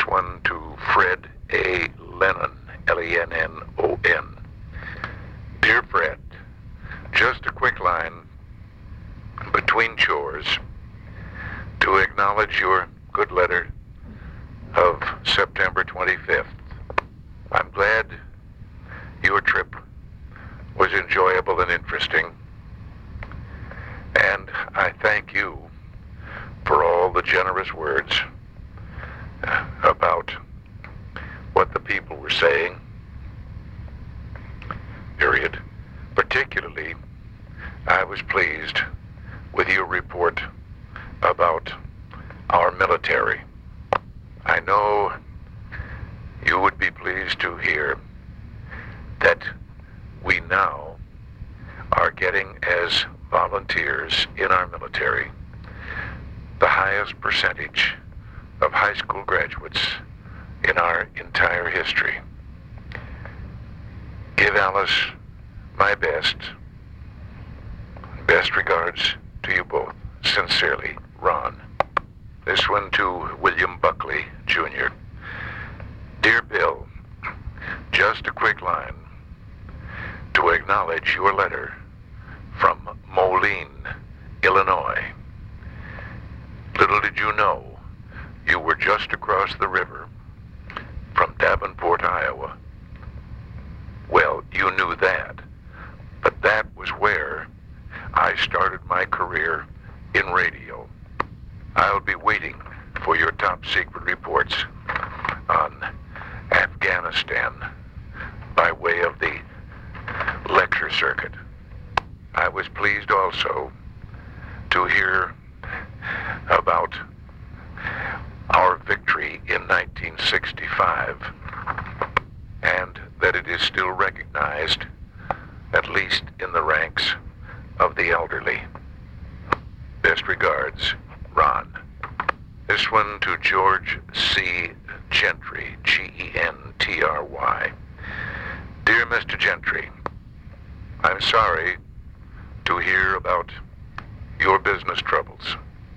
one to Fred A. Lennon, Lennon. Dear Fred, just a quick line between chores to acknowledge your good letter of September 25th. I'm glad your trip was enjoyable and interesting, and I thank you for all the generous words about what the people were saying, period. Particularly, I was pleased with your report about our military. I know you would be pleased to hear that we now are getting, as volunteers in our military, the highest percentage of high school graduates in our entire history. Give Alice my best. Best regards to you both. Sincerely, Ron. This one to William Buckley, Jr. Dear Bill, just a quick line to acknowledge your letter from Moline, Illinois. Little did you know, you were just across the river from Davenport, Iowa. Well, you knew that, but that was where I started my career in radio. I'll be waiting for your top secret reports on Afghanistan by way of the lecture circuit. I was pleased also to hear about our victory in 1965, and that it is still recognized, at least in the ranks of the elderly. Best regards, Ron. This one to George C. Gentry, Gentry. Dear Mr. Gentry, I'm sorry to hear about your business troubles,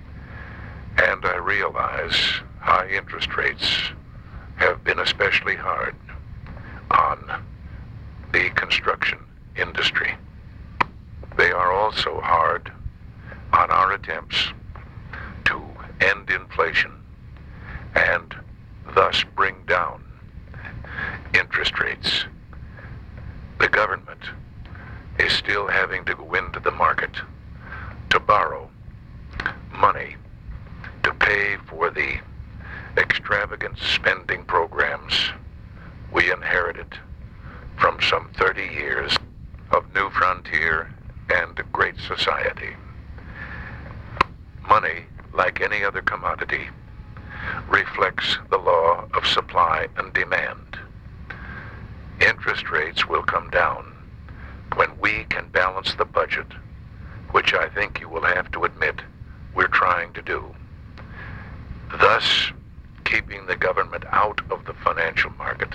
and I realize high interest rates have been especially hard on the construction industry. They are also hard on our attempts to end inflation and thus bring down interest rates. The government is still having to go into the market to borrow money to pay for the extravagant spending programs we inherited from some 30 years of New Frontier and Great Society. Money, like any other commodity, reflects the law of supply and demand. Interest rates will come down when we can balance the budget, which I think you will have to admit we're trying to do, thus keeping the government out of the financial market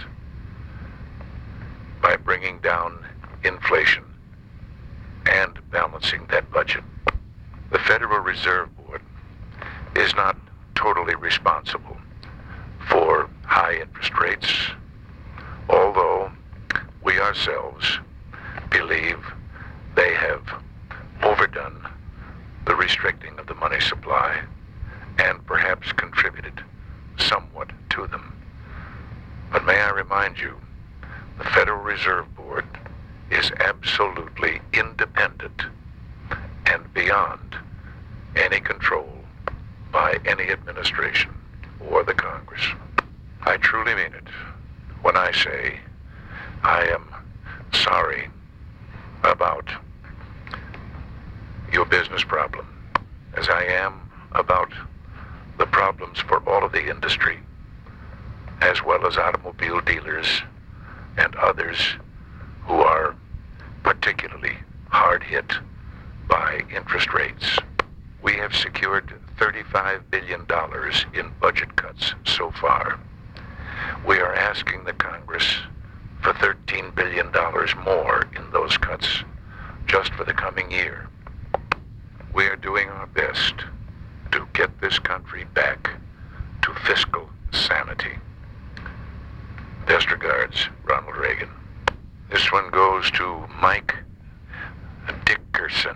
by bringing down inflation and balancing that budget. The Federal Reserve Board is not totally responsible for high interest rates, although we ourselves believe they have overdone the restricting of the money supply and perhaps contributed somewhat to them. But may I remind you, the Federal Reserve Board is absolutely independent and beyond any control by any administration or the Congress. I truly mean it when I say I am sorry about your business problem, as I am about the problems for all of the industry, as well as automobile dealers and others who are particularly hard hit by interest rates. We have secured $35 billion in budget cuts so far. We are asking the Congress for $13 billion more in those cuts just for the coming year. We are doing our best to get this country back to fiscal sanity. Best regards, Ronald Reagan. This one goes to Mike Dickerson.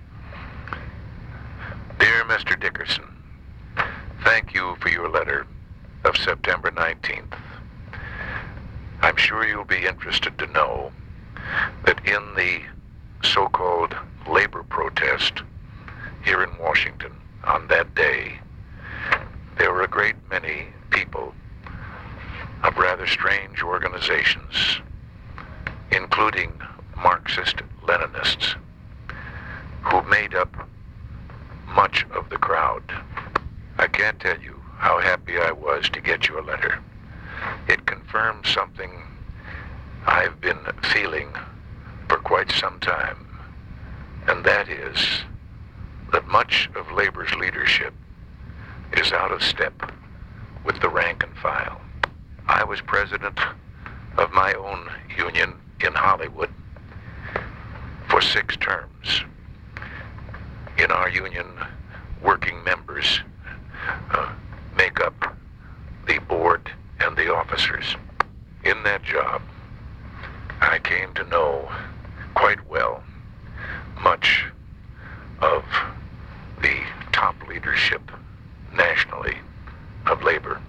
Dear Mr. Dickerson, thank you for your letter of September 19th. I'm sure you'll be interested to know that in the so-called labor protest here in Washington on that day, there were a great many people of rather strange organizations, including Marxist-Leninists, who made up much of the crowd. I can't tell you how happy I was to get your letter. It confirms something I've been feeling for quite some time, and that is that much of labor's leadership is out of step with the rank and file. I was president of my own union in Hollywood for 6 terms. In our union, working members make up the board and the officers. In that job, I came to know quite well much of the top leadership nationally of labor.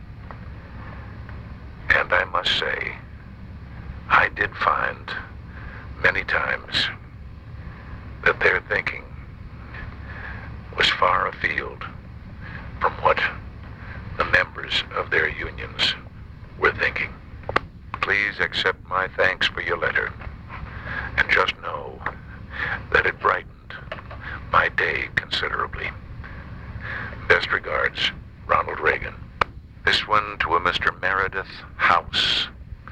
And I must say, I did find many times that their thinking was far afield from what the members of their unions were thinking. Please accept my thanks for your letter, and just know that it brightened my day considerably. Best regards, Ronald Reagan. This one to a Mr. Meredith House.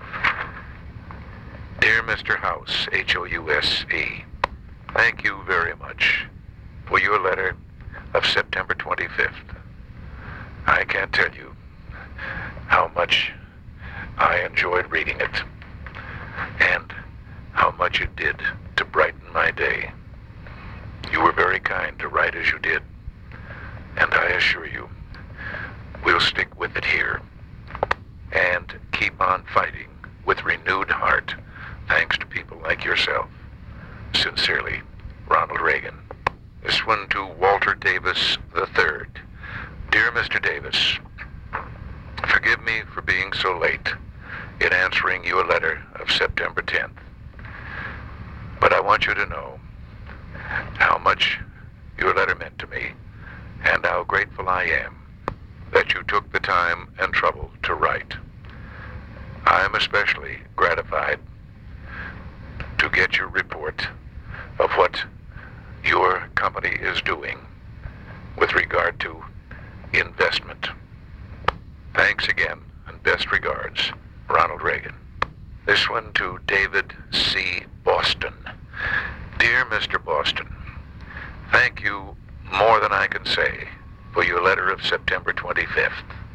Dear Mr. House, House, thank you very much for your letter of September 25th. I can't tell you how much I enjoyed reading it and how much it did to brighten my day. You were very kind to write as you did, and I assure you, we'll stick with it here and keep on fighting with renewed heart, thanks to people like yourself. Sincerely, Ronald Reagan. This one to Walter Davis III. Dear Mr. Davis, forgive me for being so late in answering your letter of September 10th, but I want you to know how much your letter meant to me and how grateful I am that you took the time and trouble to write. I am especially gratified to get your report of what your company is doing with regard to investment. Thanks again, and best regards, Ronald Reagan. This one to David C. Boston. Dear Mr. Boston, thank you more than I can say for your letter of September 25th.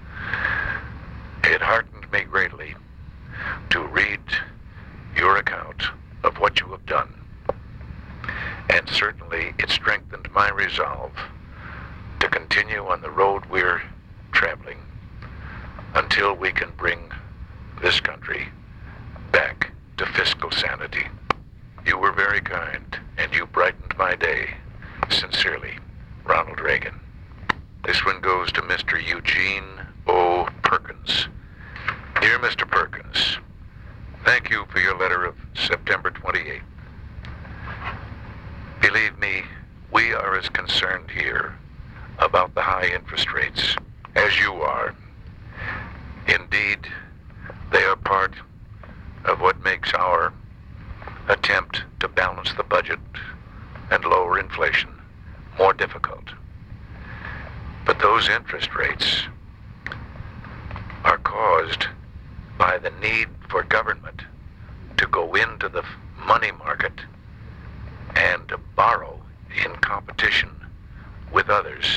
It heartened me greatly to read your account of what you have done, and certainly it strengthened my resolve to continue on the road we're traveling until we can bring this country back to fiscal sanity. You were very kind, and you brightened my day. Sincerely, Ronald Reagan. This one goes to Mr. Eugene O. Perkins. Dear Mr. Perkins, thank you for your letter of September 28th. Believe me, we are as concerned here about the high interest rates as you are. Indeed, they are part of what makes our attempt to balance the budget and lower inflation more difficult. But those interest rates are caused by the need for government to go into the money market and to borrow in competition with others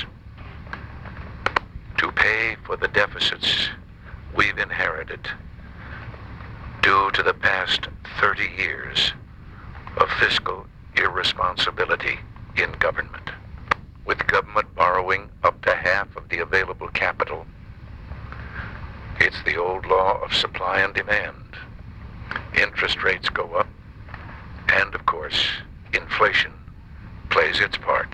to pay for the deficits we've inherited due to the past 30 years of fiscal irresponsibility in government. With government borrowing up to half of the available capital, it's the old law of supply and demand. interest rates go up, and of course, inflation plays its part.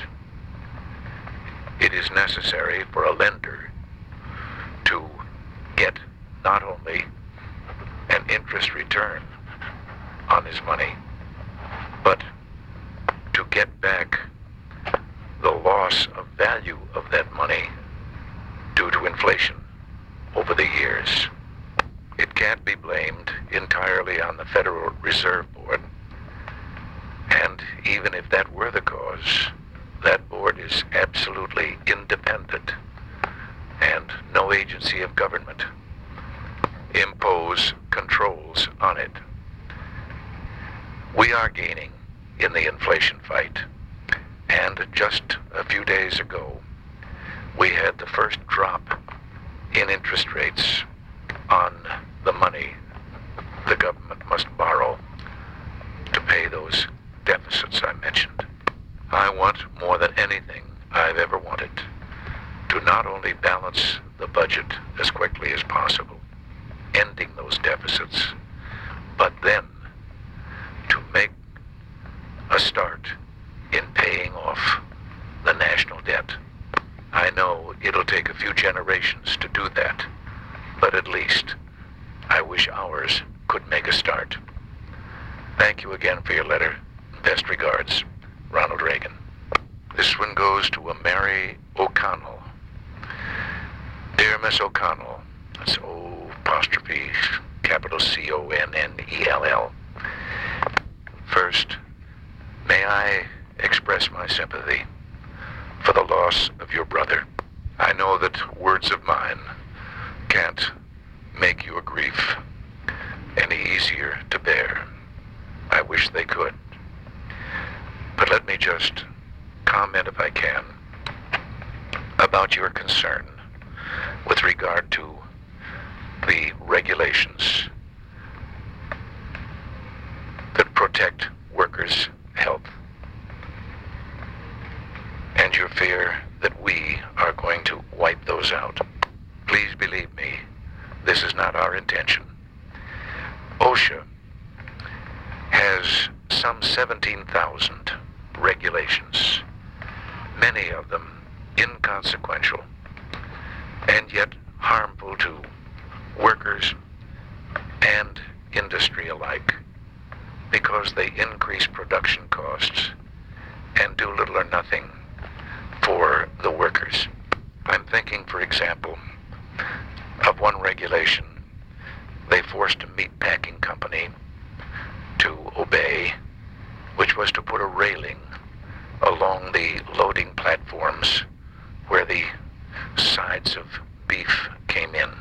It is necessary for a lender to get not only an interest return on his money, but to get back the loss of value of that money due to inflation over the years. It can't be blamed entirely on the Federal Reserve Board, and even if that were the cause, that board is absolutely independent, and no agency of government impose controls on it. We are gaining in the inflation fight, and just a few days ago, we had the first drop in interest rates on the money the government must borrow to pay those deficits I mentioned. I want more than anything I've ever wanted to not only balance the budget as quickly as possible, ending those deficits, but then to make a start in paying off the national debt. I know it'll take a few generations to do that, but at least I wish ours could make a start. Thank you again for your letter. Best regards, Ronald Reagan. This one goes to a Mary O'Connell. Dear Miss O'Connell, that's O'', capital Connell. First, may I express my sympathy for the loss of your brother. I know that words of mine can't make your grief any easier to bear. I wish they could. But let me just comment, if I can, about your concern with regard to the regulations that protect workers' health, and your fear that we are going to wipe those out. Please believe me, this is not our intention. OSHA has some 17,000 regulations, many of them inconsequential, and yet harmful to workers and industry alike, because they increase production costs and do little or nothing for the workers. I'm thinking, for example, of one regulation they forced a meatpacking company to obey, which was to put a railing along the loading platforms where the sides of beef came in.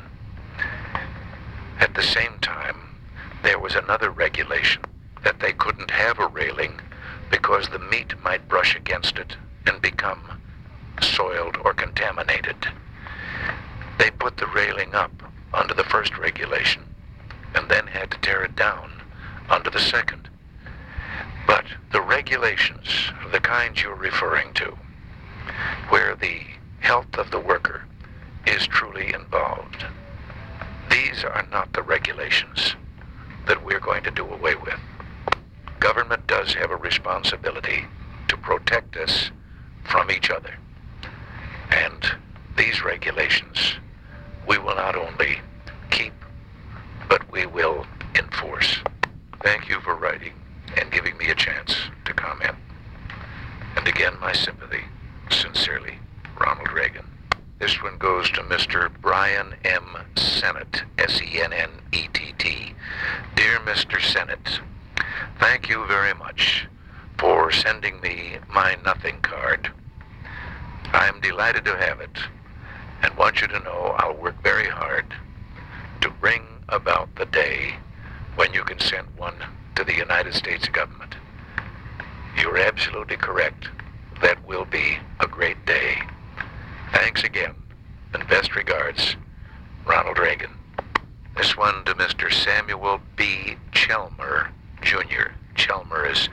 At the same time, there was another regulation that they couldn't have a railing because the meat might brush against it and become soiled or contaminated. They put the railing up under the first regulation and then had to tear it down under the second. But the regulations of the kind you're referring to, where the health of the worker is truly involved, these are not the regulations that we're going to do away with. Government does have a responsibility to protect us from each other. And these regulations we will not only keep, but we will enforce. Thank you for writing and giving me a chance to comment. And again, my sympathy. Sincerely, Ronald Reagan. This one goes to Mr. Brian M. Sennett, Sennett. Dear Mr. Sennett, thank you very much for sending me my nothing card. I'm delighted to have it, and want you to know I'll work very hard to bring about the day when you can send one to the United States government. You're absolutely correct. That will be a great day. Thanks again, and best regards, Ronald Reagan. This one to Mr. Samuel B. Chelmer, Jr. Chelmer is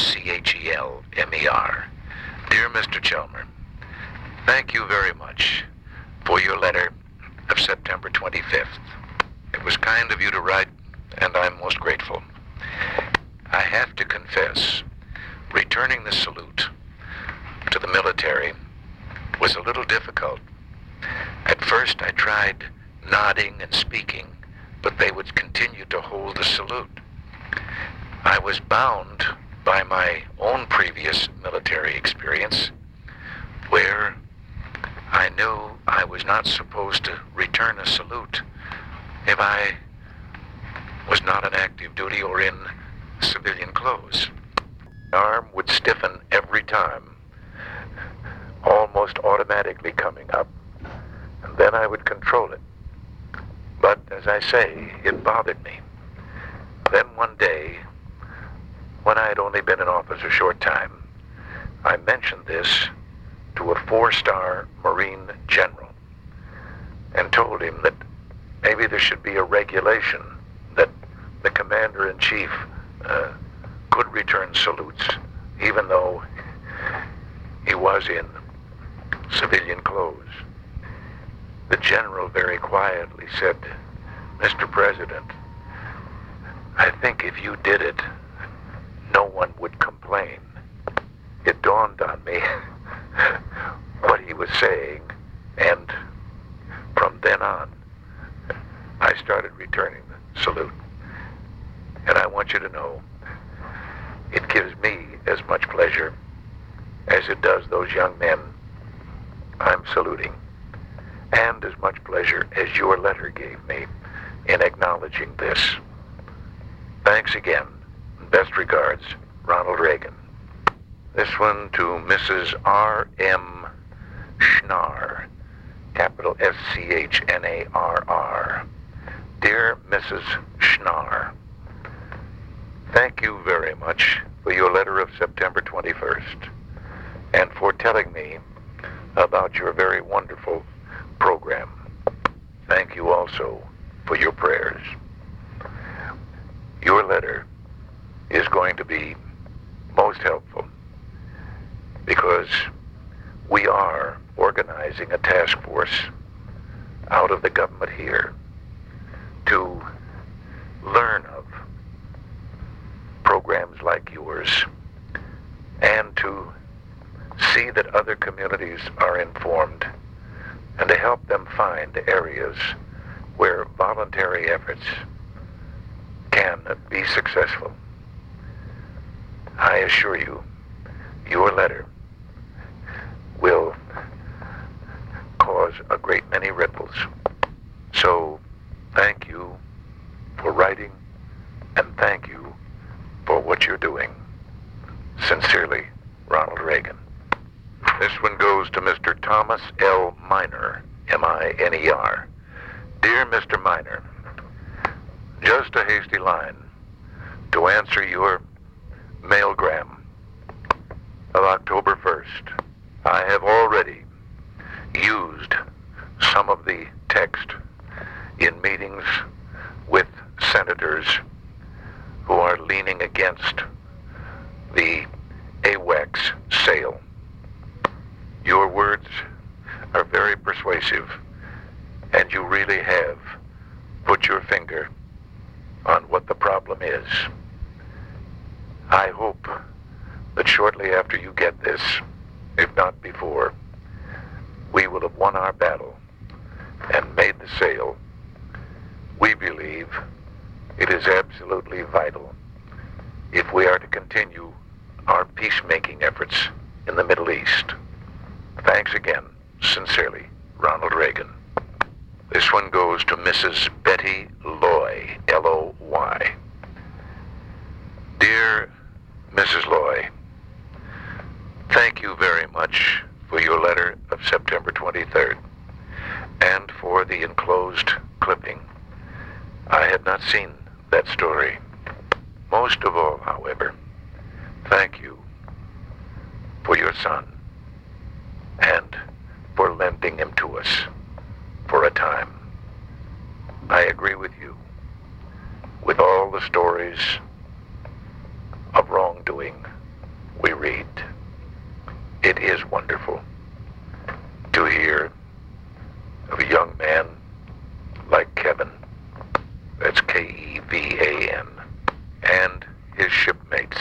Chelmer. Dear Mr. Chelmer, thank you very much for your letter of September 25th. It was kind of you to write, and I'm most grateful. have to confess, returning the salute to the military was a little difficult. At first I tried nodding and speaking, but they would continue to hold the salute. I was bound by my own previous military experience, where I knew I was not supposed to return a salute if I was not on active duty or in civilian clothes. My arm would stiffen every time, almost automatically coming up, and then I would control it. But as I say, it bothered me. Then one day, when I had only been in office a short time, I mentioned this to a 4-star Marine general and told him that maybe there should be a regulation that the commander-in-chief could return salutes even though he was in civilian clothes. The general very quietly said, "Mr. President, I think if you did it, no one would complain." It dawned on me what he was saying, and from then on, I started returning the salute. And I want you to know, it gives me as much pleasure as it does those young men I'm saluting, and as much pleasure as your letter gave me in acknowledging this. Thanks again. Best regards, Ronald Reagan. This one to Mrs. R.M. Schnarr, capital S-C-H-N-A-R-R. Dear Mrs. Schnarr, thank you very much for your letter of September 21st and for telling me about your very wonderful program. Thank you also for your prayers. Your letter is going to be most helpful because we are organizing a task force out of the government here to learn of programs like yours and to see that other communities are informed and to help them find areas where voluntary efforts can be successful. I assure you, your letter will cause a great many ripples. So, thank you for writing, and thank you for what you're doing. Sincerely, Ronald Reagan. This one goes to Mr. Thomas L. Miner, M-I-N-E-R. Dear Mr. Miner, just a hasty line to answer your mailgram of October 1st. I have already used some of the text in meetings with senators who are leaning against the AWACS sale. Your words are very persuasive, and you really have put your finger on what the problem is. I hope that shortly after you get this, if not before, we will have won our battle and made the sale. We believe it is absolutely vital if we are to continue our peacemaking efforts in the Middle East. Thanks again. Sincerely, Ronald Reagan. This one goes to Mrs. Betty Loy, L-O-Y. Dear Mrs. Loy, thank you very much for your letter of September 23rd and for the enclosed clipping. I had not seen that story. Most of all, however, thank you for your son and for lending him to us for a time. I agree with you. With all the stories of wrongdoing we read, it is wonderful to hear of a young man like Kevin, that's K-E-V-A-N, and his shipmate,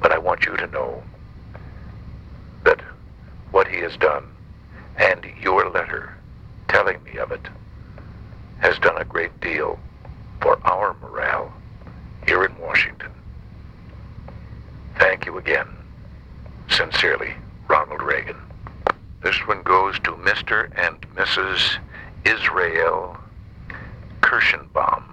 But I want you to know that what he has done, and your letter telling me of it, has done a great deal for our morale here in Washington. Thank you again. Sincerely, Ronald Reagan. This one goes to Mr. and Mrs. Israel Kirschenbaum,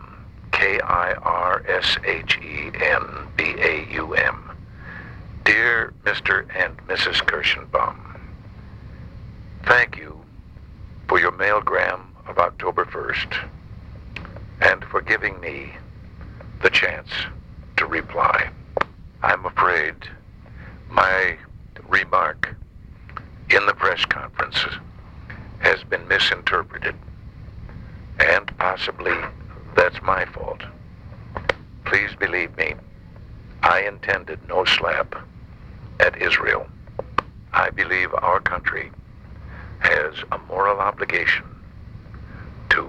Kirshenbaum. Dear Mr. and Mrs. Kirschenbaum, thank you for your mailgram of October 1st and for giving me the chance to reply. I'm afraid my remark in the press conference has been misinterpreted, and possibly that's my fault. Please believe me, I intended no slap at Israel. I believe our country has a moral obligation to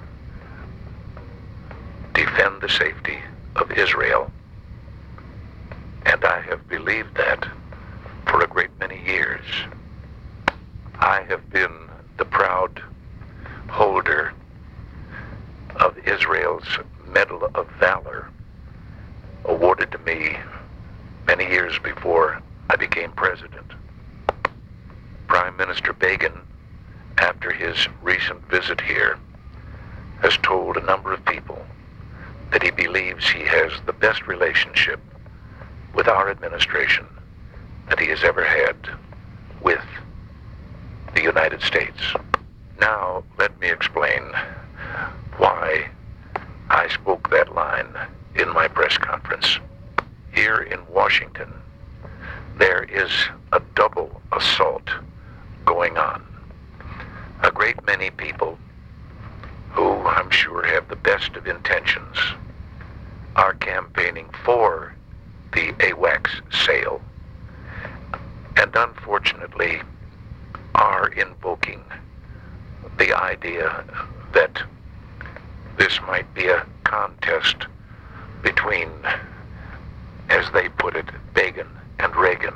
defend the safety of Israel, and I have believed that for a great many years. I have been the proud holder of Israel's Medal of Valor, awarded to me many years before I became president. Prime Minister Begin, after his recent visit here, has told a number of people that he believes he has the best relationship with our administration that he has ever had with the United States. Now, let me explain why I spoke that line in my press conference. Here in Washington, there is a double assault going on. A great many people who I'm sure have the best of intentions are campaigning for the AWACS sale, and unfortunately are invoking the idea that this might be a contest between, as they put it, Begin and Reagan.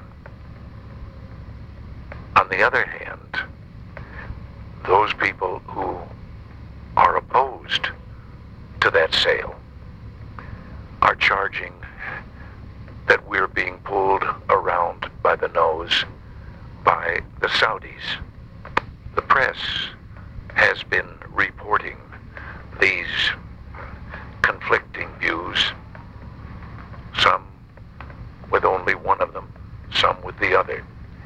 On the other hand, those people who are opposed to that sale are charging that we're being pulled around by the nose by the Saudis. The press has been reporting these conflicting views, some with only one of them, some with the other.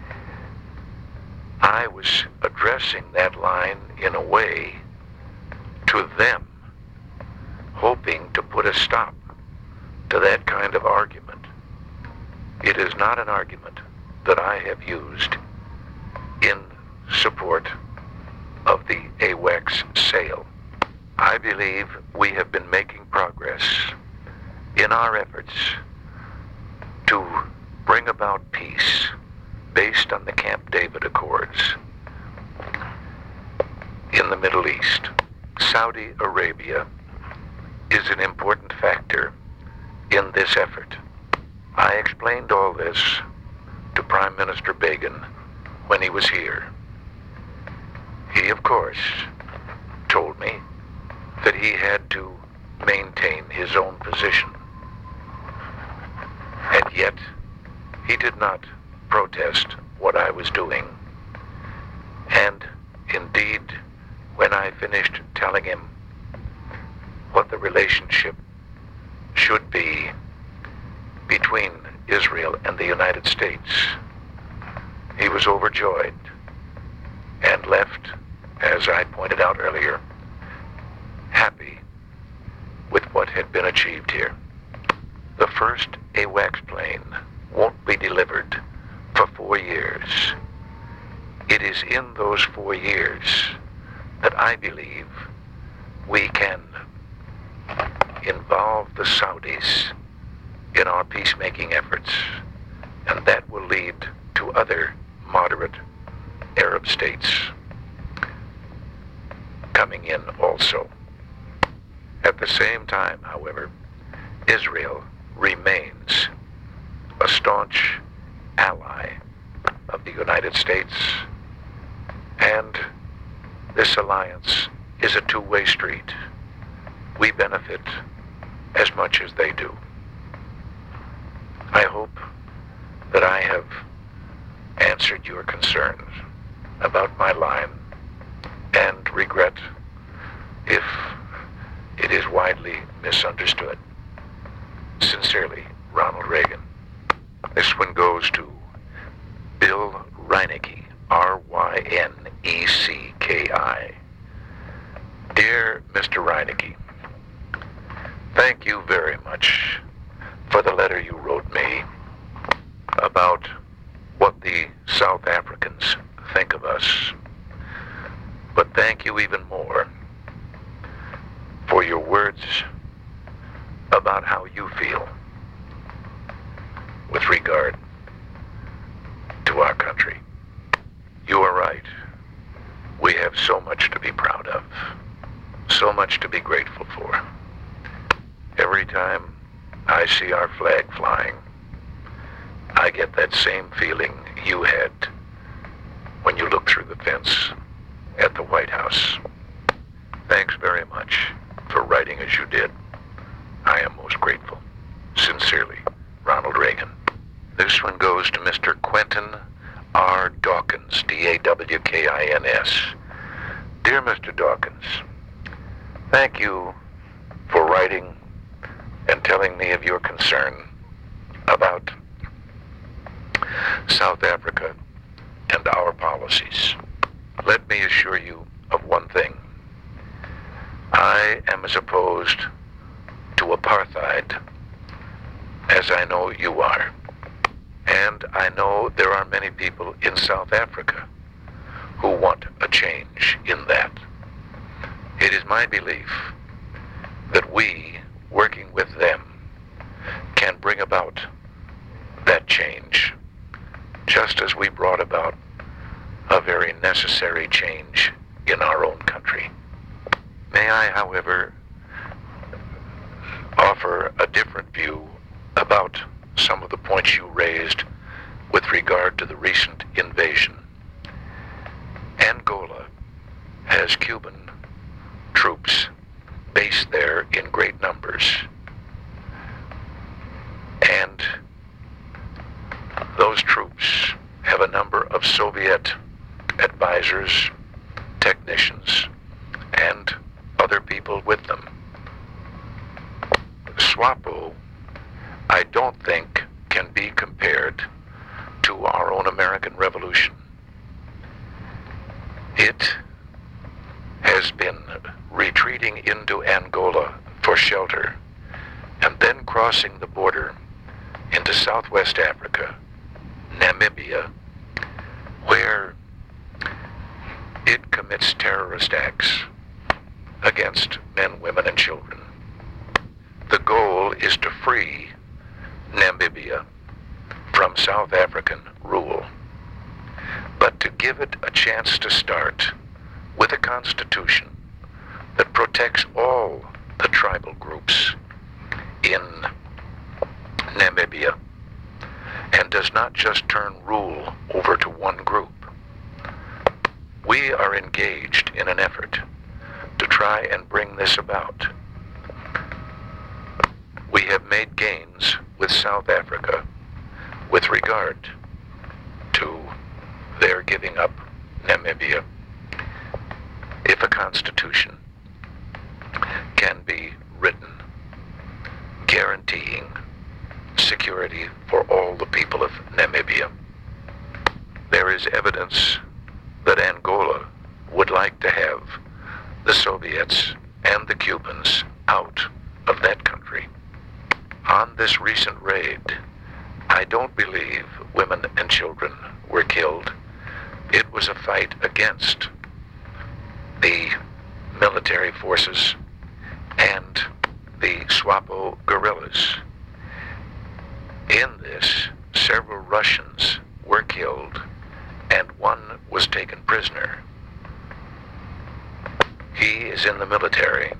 I was addressing that line in a way to them, hoping to put a stop to that kind of argument. It is not an argument that I have used in support of the AWACS sale. I believe we have been making progress in our efforts to bring about peace based on the Camp David Accords in the Middle East. Saudi Arabia is an important factor in this effort. I explained all this to Prime Minister Begin when he was here. He, of course, told me that he had to maintain his own position. And yet, he did not protest what I was doing. And indeed, when I finished telling him what the relationship should be between Israel and the United States, he was overjoyed and left, as I pointed out earlier, happy with what had been achieved here. The first AWACS plane won't be delivered for 4 years. It is in those 4 years that I believe we can involve the Saudis in our peacemaking efforts, and that will lead to other moderate Arab states coming in also. At the same time, however, Israel remains a staunch ally of the United States, and this alliance is a two-way street. We benefit as much as they do. I hope that I have answered your concerns about my line, and regret if it is widely misunderstood. Sincerely, Ronald Reagan. This one goes to Bill Reinecke, R-Y-N-E-C-K-I. Dear Mr. Reinecke, thank you very much for the letter you wrote me about what the South Africans think of us. But thank you even more for your words about how you feel with regard to our country. You are right. We have so much to be proud of, so much to be grateful for. Every time I see our flag flying, I get that same feeling you had when you looked through the fence at the White House. Thanks very much for writing as you did. I am most grateful. Sincerely, Ronald Reagan. This one goes to Mr. Quentin R. Dawkins, D-A-W-K-I-N-S. Dear Mr. Dawkins, thank you for writing and telling me of your concern about South Africa and our policies. Let me assure you of one thing. I am as opposed to apartheid as I know you are. And I know there are many people in South Africa who want a change in that. It is my belief that we, working with them, can bring about that change, just as we brought about a very necessary change in our own country. May I, however, offer a different view about some of the points you raised with regard to the recent invasion. Angola has Cuban troops based there in great numbers, and those troops have a number of Soviet advisors, technicians, and other people with them. SWAPO, I don't think, can be compared to our own American Revolution. It has been retreating into Angola for shelter and then crossing the border into Southwest Africa, Namibia, where it commits terrorist acts against men, women, and children. The goal is to free Namibia from South African rule, but to give it a chance to start with a constitution that protects all the tribal groups in Namibia and does not just turn rule over to one group. We are engaged in an effort to try and bring this about. We have made gains with South Africa with regard to their giving up Namibia. If a constitution can be written guaranteeing security for all the people of Namibia, there is evidence that Angola would like to have the Soviets and the Cubans out of that country. On this recent raid, I don't believe women and children were killed. It was a fight against the military forces and the SWAPO guerrillas. In this, several Russians were killed and one was taken prisoner. He is in the military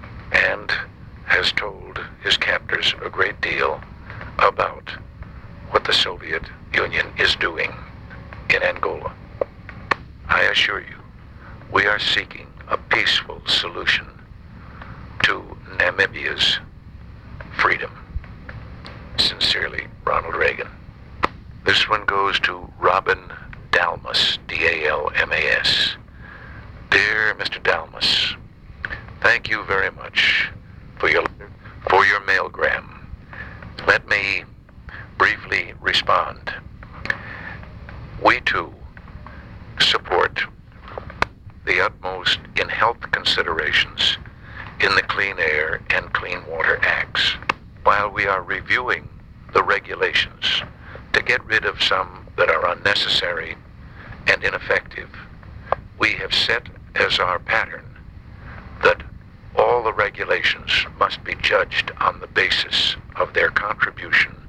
and has told his captors a great deal about the Soviet Union is doing in Angola. I assure you, we are seeking a peaceful solution to Namibia's freedom. Sincerely, Ronald Reagan. This one goes to Robin Dalmas, D-A-L-M-A-S. Dear Mr. Dalmas, thank you very much for your mailgram. Let me briefly respond. We too support the utmost in health considerations in the Clean Air and Clean Water Acts, while we are reviewing the regulations to get rid of some that are unnecessary and ineffective. We have set as our pattern that all the regulations must be judged on the basis of their contribution